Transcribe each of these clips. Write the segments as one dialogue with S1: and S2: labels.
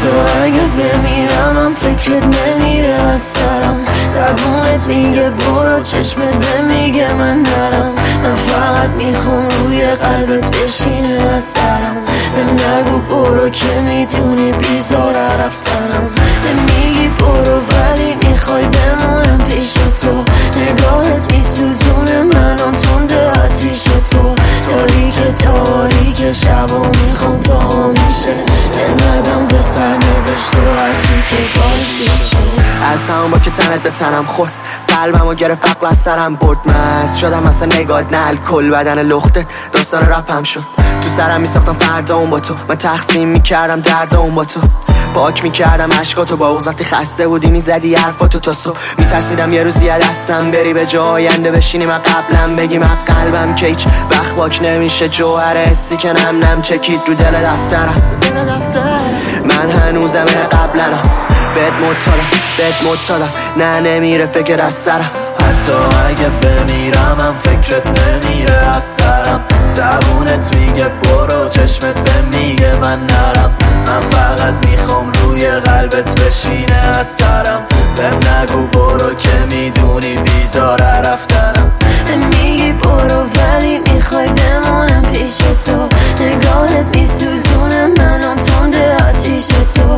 S1: حتی اگه بمیرم هم فکرت نمیره از سرم. زبونت میگه برو، چشمت نمیگه من نرم. من فقط میخوام روی قلبت بشینه از سرم. به نگو برو که میدونی بیزاره رفتنم. میگی برو ولی میخوای بمونم پیش تو. نگاهت میسوزونه منو تنده آتیش تو. تاریک شب و میخوام تا میشه دل ندم به سرنوشت و هرچی که بازیشه.
S2: از همون با که تنت به تنم خورد، قلبم و گرفت عقل از سرم برد. مست شدم اصلا نگات نه الکل، بدن لخته داستان رپم شد. تو سرم میساختم فردا اون با تو، من تقسیم میکردم درد اون با تو. پاک میکردم عشقاتو با اوز، وقتی خسته بودی میزدی حرفاتو تا صبح. میترسیدم یه روزی از دستم بری، به جای آینده بشینی من قبلم بگی من قلبم که هیچ وقت پاک نمیشه. جوهر حسی که نم چکید رو دل دفترم. من هنوزم این قبلنم، بهت معتادم نه نمیره فکر از سرم.
S1: حتی اگه بمیرم هم فکرت نمیره از سرم. زبونت میگه برو، چشمت میگه من نرم. من فقط میخوام روی قلبت بشینه از سرم. بهم نگو برو که میدونی بیزاره رفتنم. میگی برو ولی میخوای بمونم پیش تو. نگاهت میسوزونه منو تنده آتیش تو.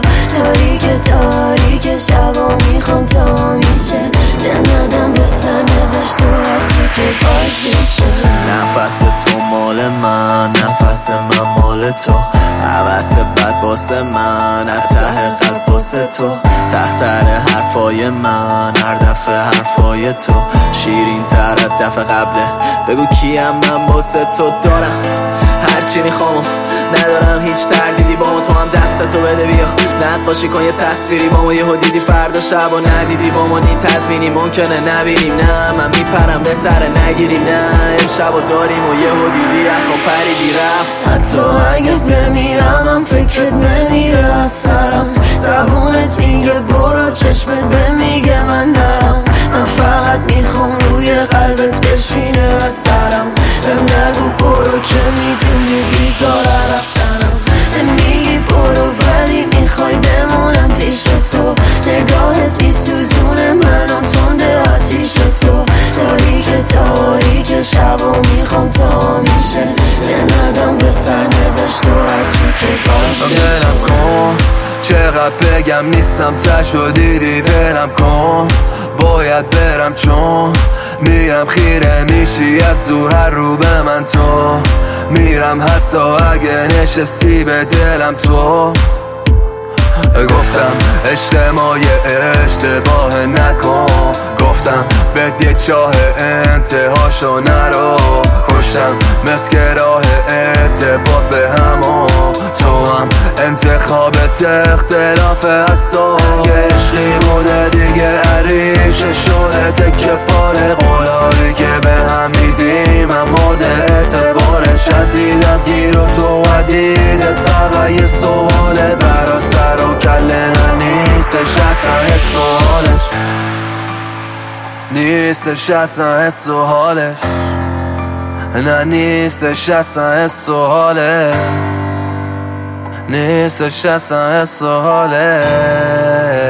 S1: تاریک شب و میخوام تا میشه دل ندم به سرنوشت و هرچی که بازیشه. نفس تو مال من، نفس من مال تو. حوث بد باسه من، ته قلب باسه تو. تختر حرفای من، هر دفعه حرفای تو شیرین تر از دفعه قبله. بگو کیم من باسه تو دارم هرچی میخوام، ندارم هیچ تردیدی با ما. تو هم دستتو بده بیا نقاشی کن یه تصویری با ما. یهو دیدی فردا شب و ندیدی با ما. نی تضمینی ممکنه نبینیم، نه من میپرم بهتره نگیریم. نه امشب و داریم و یهو دیدی اخو پریدی رفت. حتی اگه بمیرم هم فکرت نمیره از سرم. زبونت میگه برو، چشمت میگه من نرم. من فقط میخوام روی قلبت بشینه از سرم. بهم نگو برو که میدونی بیزاره رفتنم. میگی برو ولی میخوای بمونم پیش تو. نگاهت میسوزونه منو تنده آتیش تو. تاریک شب و میخوام تا میشه دل ندم به سرنوشت و هرچی که بازیشه.
S3: ولم کن چقدر بگم نیستم تشو دیدی. ولم کن باید برم چون میرم خیره میشی از دور هر رو به من تو. میرم حتی اگه نشستی به دلم تو. گفتم اجتماع اشتباه نکن. گفتم بد یه چاه انتهاشو نرو. کشتم مسک راه ارتباط به همو. تو هم انتخابت اختلاف از تو. عشقی بوده دیگه عریشه شده تکه پاره. قولایی که به هم میدیم هم مورد اعتبارش. از دیدم گیر و تو دیدت فقط یه سواله. برا سر و کله نیستش اصلا حس و حالش. نیستش اصلا حس و حالش. نه نیستش اصلا حس و حالش. نیستش اصلا حس و حالش.